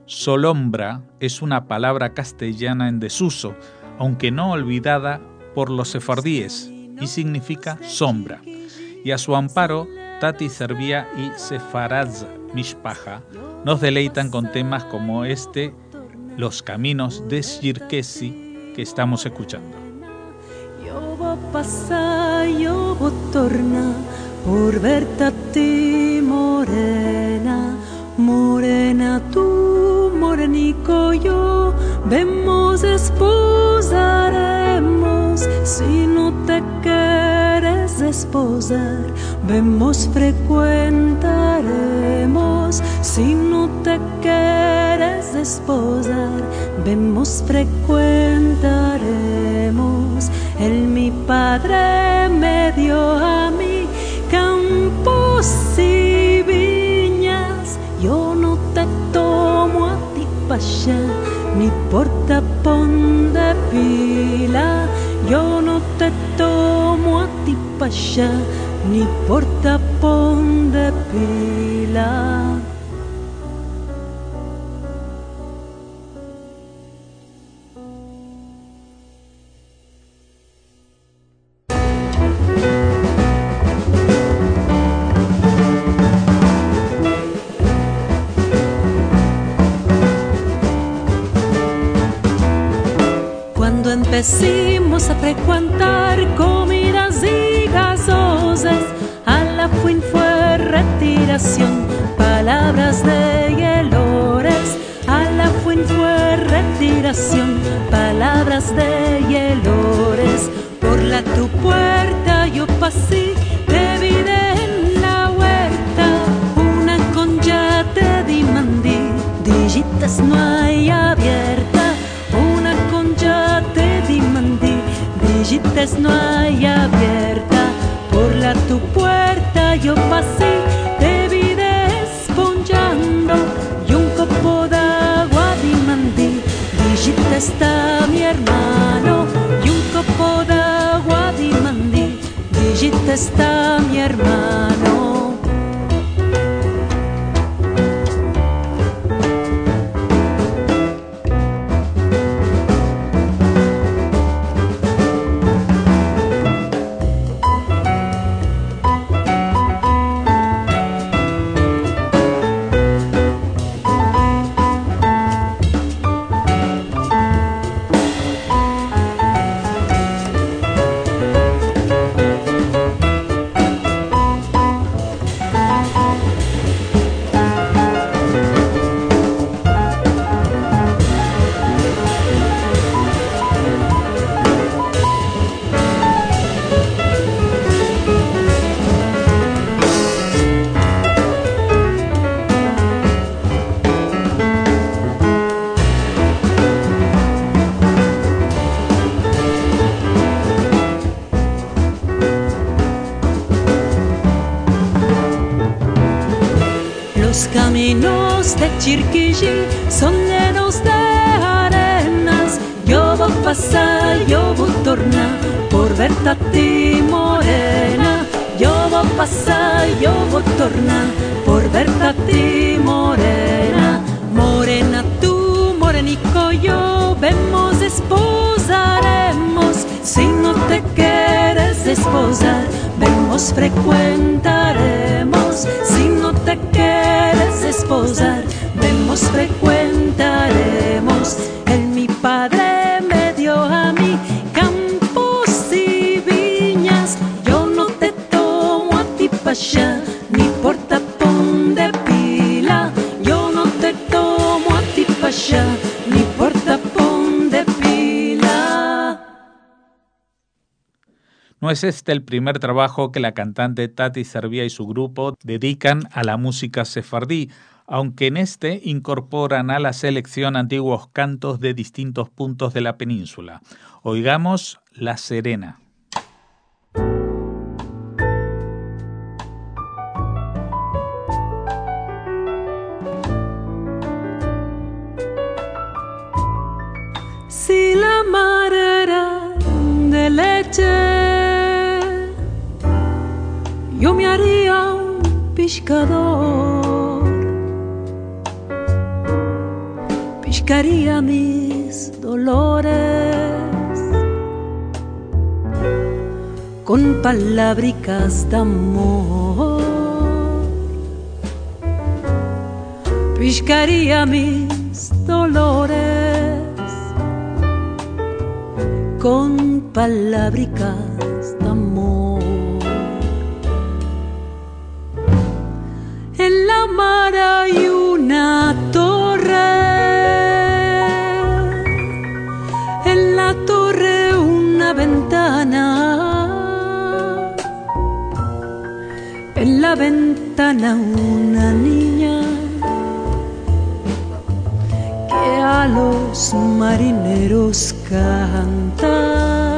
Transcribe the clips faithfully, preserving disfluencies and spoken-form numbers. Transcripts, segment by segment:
Solombra es una palabra castellana en desuso, aunque no olvidada por los sefardíes, y significa sombra. Y a su amparo, Tati Servia y Sefaraz Mishpaja nos deleitan con temas como este, Los Caminos de Xirkesi, que estamos escuchando. Yo voy a pasar, yo voy a tornar por verte a ti, morena, morena tú, morenico yo, vemos esposaremos, si no te quieres desposar, vemos frecuentaremos, si no te quieres desposar, vemos frecuentaremos. El mi padre me dio a mí campos y viñas, yo no te tomo a ti pa' allá, ni por tapón de pila, yo no te tomo a ti pa' allá, ni por tapón de pila. Empecimos a frecuentar comidas y gasosas, a la fin fue retiración, palabras de hielores, a la fin fue retiración, palabras de hielores. Por la tu puerta yo pasé, te vi en la huerta, una concha te dimandí, digitas no hay abierta, una concha te dimandí, digitas no hay abierta. Por la tu puerta yo pasé, te vi desponchando y un copo d'agua dimandí, digita está mi hermano, y un copo d'agua dimandí, digita está mi hermano. Caminos de Chirquillí son llenos de arenas, yo voy a pasar, yo voy a tornar por verte a ti, morena, yo voy a pasar, yo voy a tornar por verte a ti, morena, morena tú, morenico yo, vemos esposaremos, si no te quieres desposar, vemos frecuentaremos, si no te quieres desposar, vemos frecuentaremos. El mi padre me dio a mí campos y viñas, yo no te tomo a ti pa' allá, ni por tapón de pila, yo no te tomo a ti pa' allá, ni por tapón de pila. No es este el primer trabajo que la cantante Tati Servia y su grupo dedican a la música sefardí, aunque en este incorporan a la selección antiguos cantos de distintos puntos de la península. Oigamos La Serena. Si la mar era de leche, yo me haría un pescador. piscaría mis dolores con palabricas de amor, piscaría mis dolores con palabricas de amor. En la mar hay una torre, en la torre una ventana, en la ventana una niña que a los marineros canta.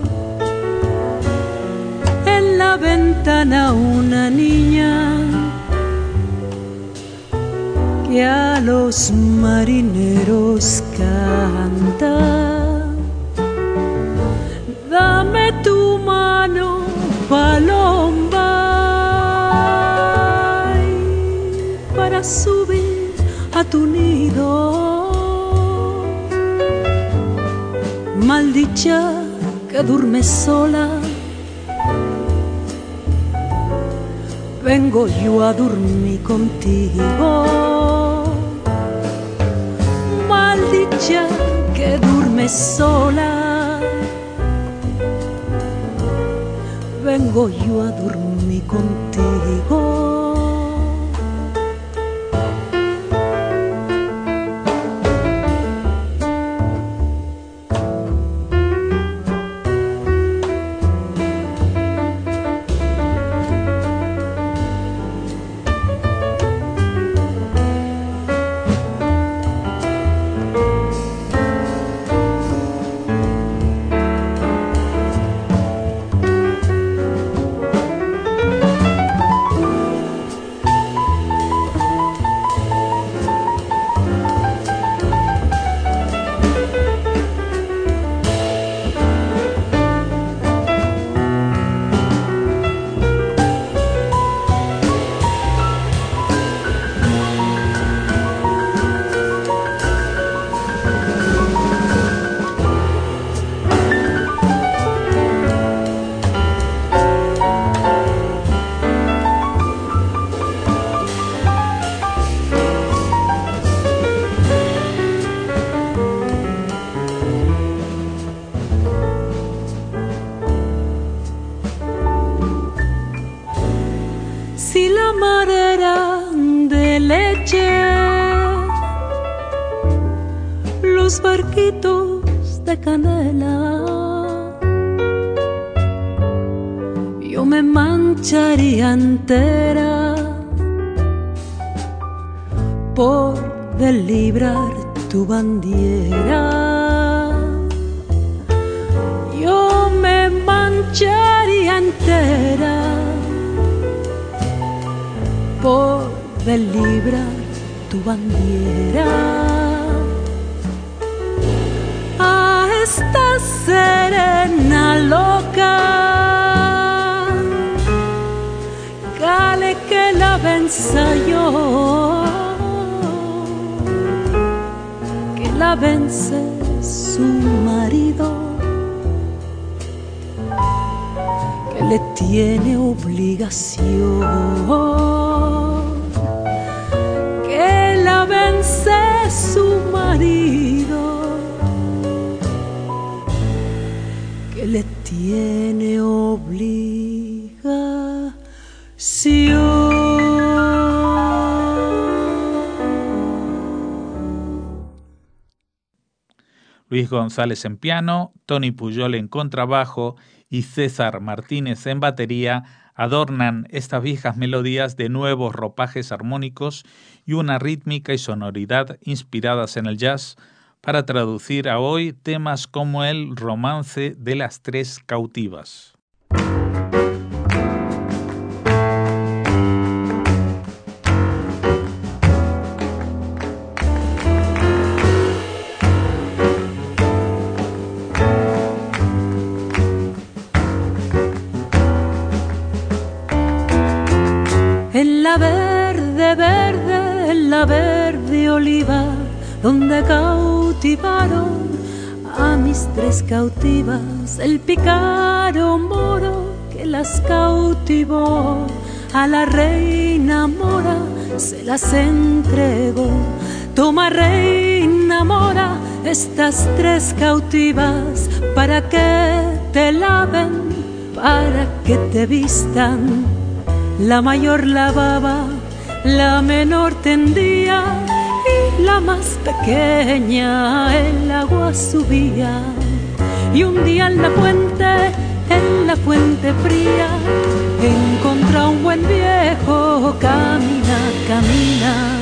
En la ventana una niña que a los marineros canta. Dame tu mano, paloma, para subir a tu nido. Maldicha que duerme sola, vengo yo a dormir contigo. Maldicha que duerme sola, vengo yo a dormir contigo. Si la mar era de leche, los barquitos de canela, yo me mancharía entera por delibrar tu bandiera. Yo me mancharía entera por delibrar tu bandiera. A esta serena loca, cale que la venza yo, que la vence su marido, que le tiene obligación. La vence su marido, que le tiene obligación. Luis González en piano, Tony Pujol en contrabajo y César Martínez en batería adornan estas viejas melodías de nuevos ropajes armónicos y una rítmica y sonoridad inspiradas en el jazz para traducir a hoy temas como el Romance de las Tres Cautivas. En la verde, verde, en la verde oliva, donde cautivaron a mis tres cautivas, el pícaro moro que las cautivó, a la reina mora se las entregó. Toma, reina mora, estas tres cautivas, para que te laven, para que te vistan. La mayor lavaba, la menor tendía, y la más pequeña el agua subía. Y un día en la fuente, en la fuente fría, encontró un buen viejo, camina, camina.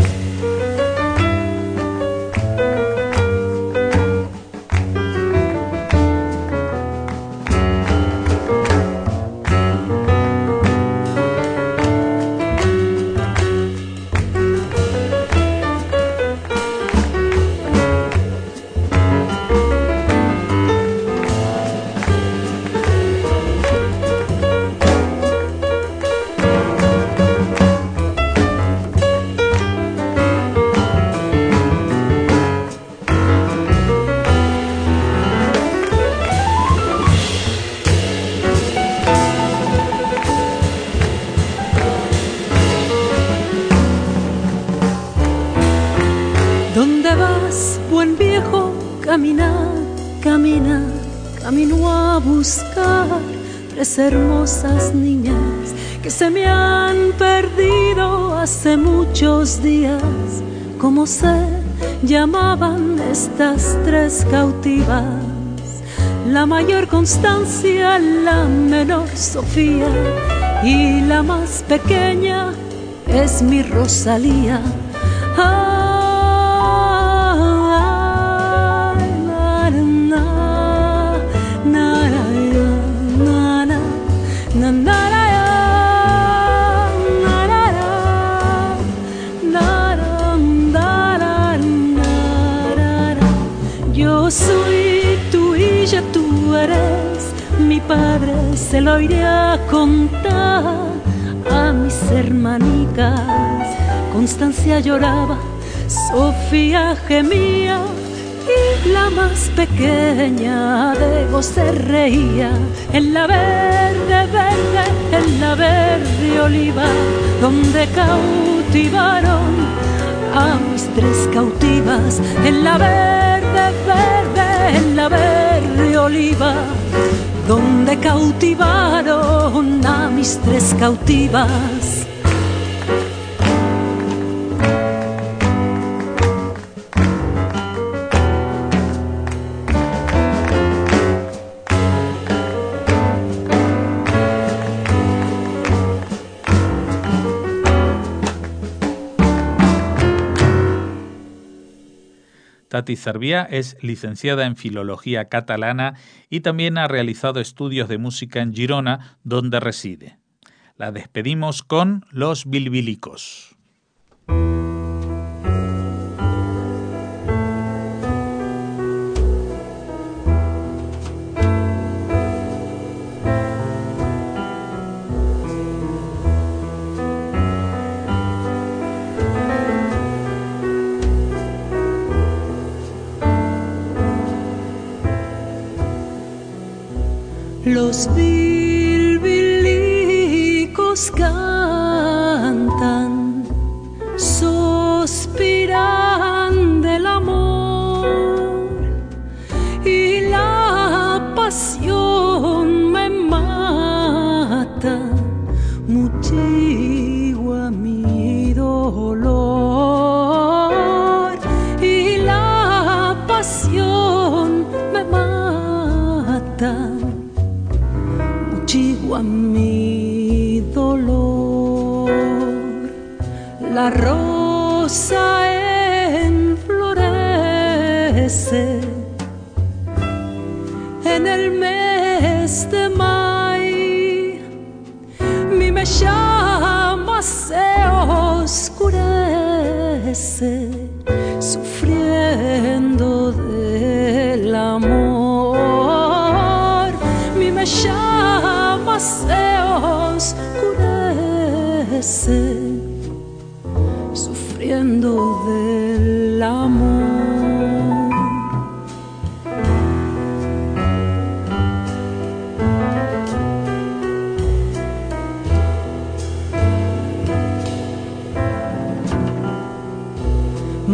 ¿Dónde vas, buen viejo? Camina, camina, camino a buscar tres hermosas niñas que se me han perdido hace muchos días. ¿Cómo se llamaban estas tres cautivas? La mayor Constancia, la menor Sofía, y la más pequeña es mi Rosalía. Ah, yo soy tu hija, tú eres mi padre, se lo iré a contar a mis hermanitas. Constancia lloraba, Sofía gemía, y la más pequeña de vos se reía. En la verde, verde, en la verde oliva, donde cautivaron a mis tres cautivas. En la verde, verde, en la verde oliva, donde cautivaron a mis tres cautivas. Tati Cervià es licenciada en Filología Catalana y también ha realizado estudios de música en Girona, donde reside. La despedimos con Los Bilbilicos. Los bilbilicos cantan, suspiran del amor, y la pasión me mata, muchigua mi dolor, y la pasión me mata, a mi dolor. La rosa enflorece en el mes de mayo, mi me llama se oscurece, sufriendo del amor. Mi me llama se oscurece, sufriendo del amor.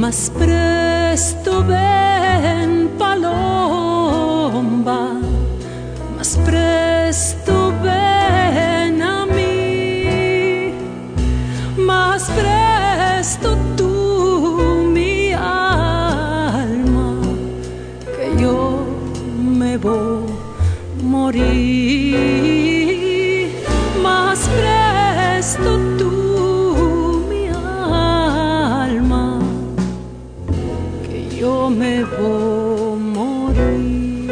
Más presto ven, paloma, más presto ven a mí, más presto tú, mi alma, que yo me voy a morir, más presto tú, yo me voy a morir.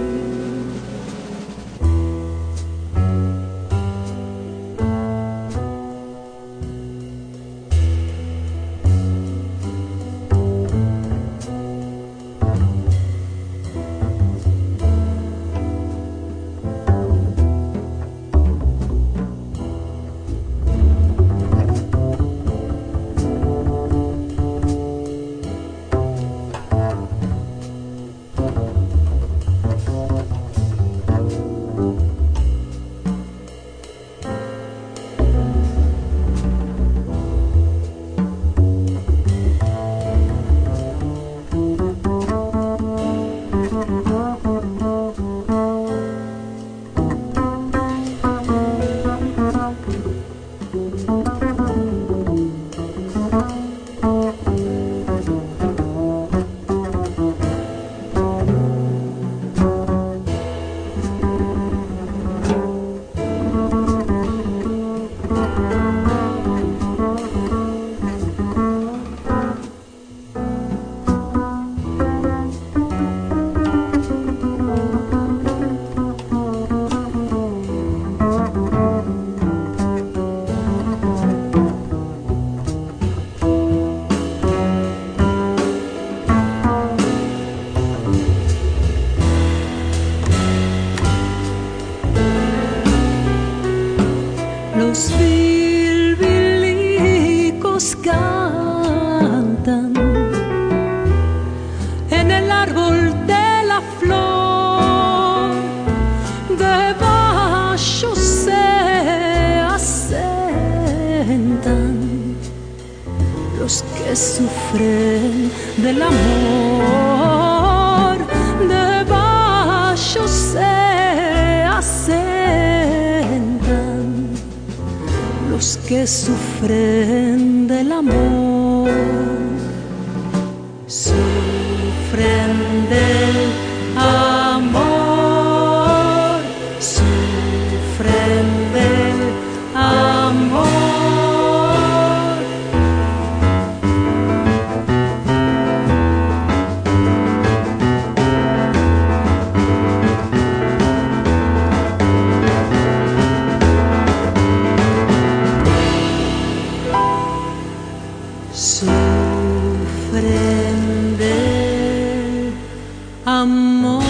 Los bilbilicos cantan en el árbol de la flor, debajo se asentan los que sufren del amor, debajo se asentan los que sufren del amor, sufren del amor, sufren del amor. Sufren del amor.